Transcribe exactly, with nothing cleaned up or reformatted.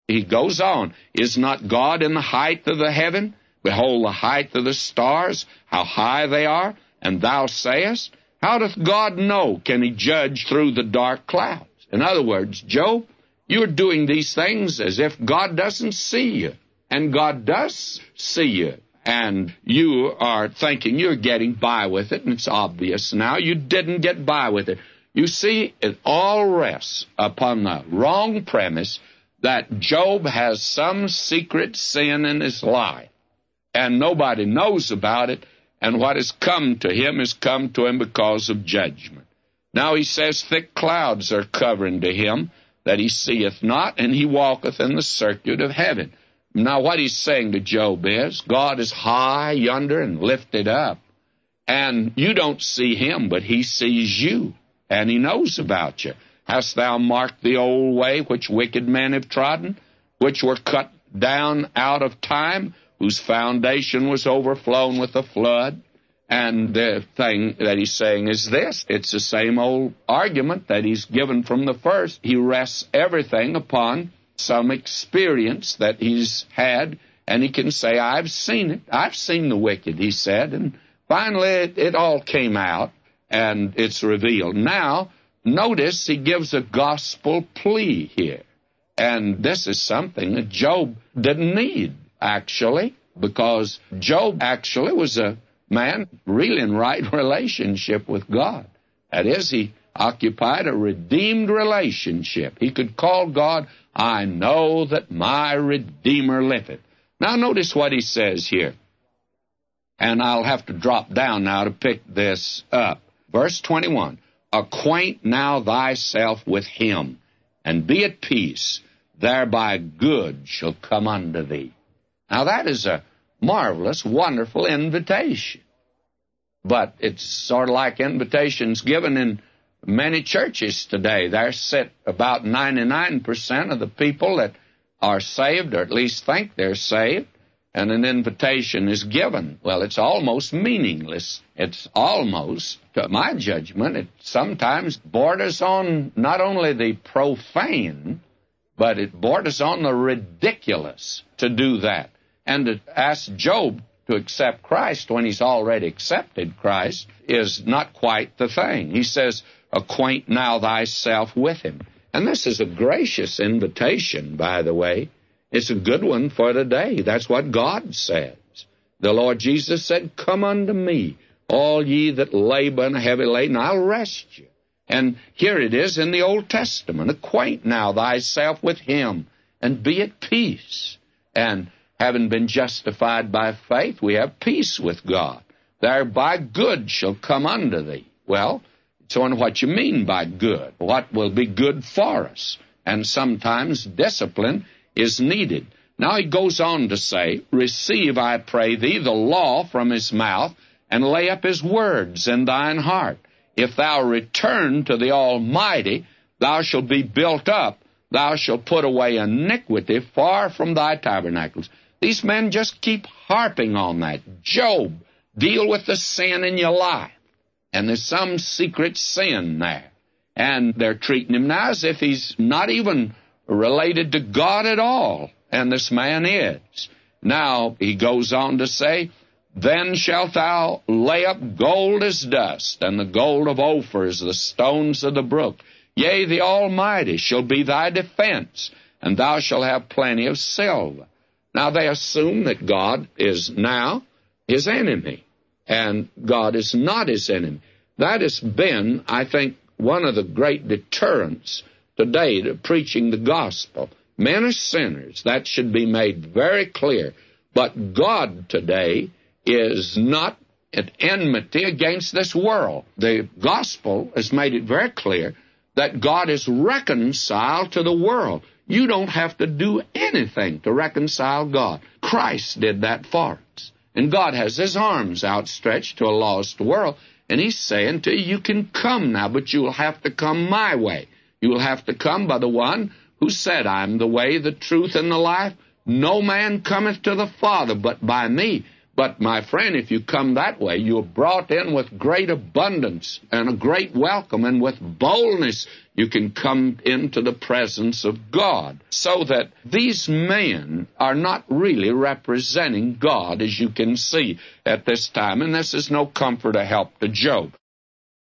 he goes on, is not God in the height of the heaven? Behold the height of the stars, how high they are, and thou sayest, how doth God know? Can he judge through the dark clouds? In other words, Job, you're doing these things as if God doesn't see you. And God does see you. And you are thinking you're getting by with it, and it's obvious now you didn't get by with it. You see, it all rests upon the wrong premise that Job has some secret sin in his life, and nobody knows about it, and what has come to him has come to him because of judgment. Now he says, thick clouds are covering to him, that he seeth not, and he walketh in the circuit of heaven. Now what he's saying to Job is, God is high yonder and lifted up, and you don't see him, but he sees you, and he knows about you. Hast thou marked the old way which wicked men have trodden, which were cut down out of time, whose foundation was overflown with a flood? And the thing that he's saying is this. It's the same old argument that he's given from the first. He rests everything upon some experience that he's had, and he can say, I've seen it. I've seen the wicked, he said. And finally, it, it all came out, and it's revealed. Now, notice he gives a gospel plea here. And this is something that Job didn't need, actually, because Job actually was a man really in right relationship with God. That is, he occupied a redeemed relationship. He could call God, I know that my Redeemer liveth. Now notice what he says here. And I'll have to drop down now to pick this up. Verse twenty-one, acquaint now thyself with him, and be at peace, thereby good shall come unto thee. Now that is a marvelous, wonderful invitation. But it's sort of like invitations given in many churches today. There sit about ninety-nine percent of the people that are saved, or at least think they're saved, and an invitation is given. Well, it's almost meaningless. It's almost, to my judgment, it sometimes borders on not only the profane, but it borders on the ridiculous to do that. And to ask Job to accept Christ when he's already accepted Christ is not quite the thing. He says, acquaint now thyself with him. And this is a gracious invitation, by the way. It's a good one for today. That's what God says. The Lord Jesus said, come unto me, all ye that labor and are heavy laden, I'll rest you. And here it is in the Old Testament. Acquaint now thyself with him, and be at peace. And having been justified by faith, we have peace with God. Thereby good shall come unto thee. Well, it's on what you mean by good. What will be good for us? And sometimes discipline is needed. Now he goes on to say, receive, I pray thee, the law from his mouth, and lay up his words in thine heart. If thou return to the Almighty, thou shalt be built up. Thou shalt put away iniquity far from thy tabernacles. These men just keep harping on that. Job, deal with the sin in your life. And there's some secret sin there. And they're treating him now as if he's not even related to God at all. And this man is. Now, he goes on to say, then shalt thou lay up gold as dust, and the gold of Ophir as the stones of the brook. Yea, the Almighty shall be thy defense, and thou shalt have plenty of silver. Now, they assume that God is now his enemy, and God is not his enemy. That has been, I think, one of the great deterrents today to preaching the gospel. Men are sinners. That should be made very clear. But God today is not at enmity against this world. The gospel has made it very clear that God is reconciled to the world. You don't have to do anything to reconcile God. Christ did that for us. And God has his arms outstretched to a lost world, and he's saying to you, you can come now, but you will have to come my way. You will have to come by the one who said, I'm the way, the truth, and the life. No man cometh to the Father but by me. But, my friend, if you come that way, you're brought in with great abundance and a great welcome, and with boldness you can come into the presence of God. So that these men are not really representing God, as you can see at this time, and this is no comfort or help to Job.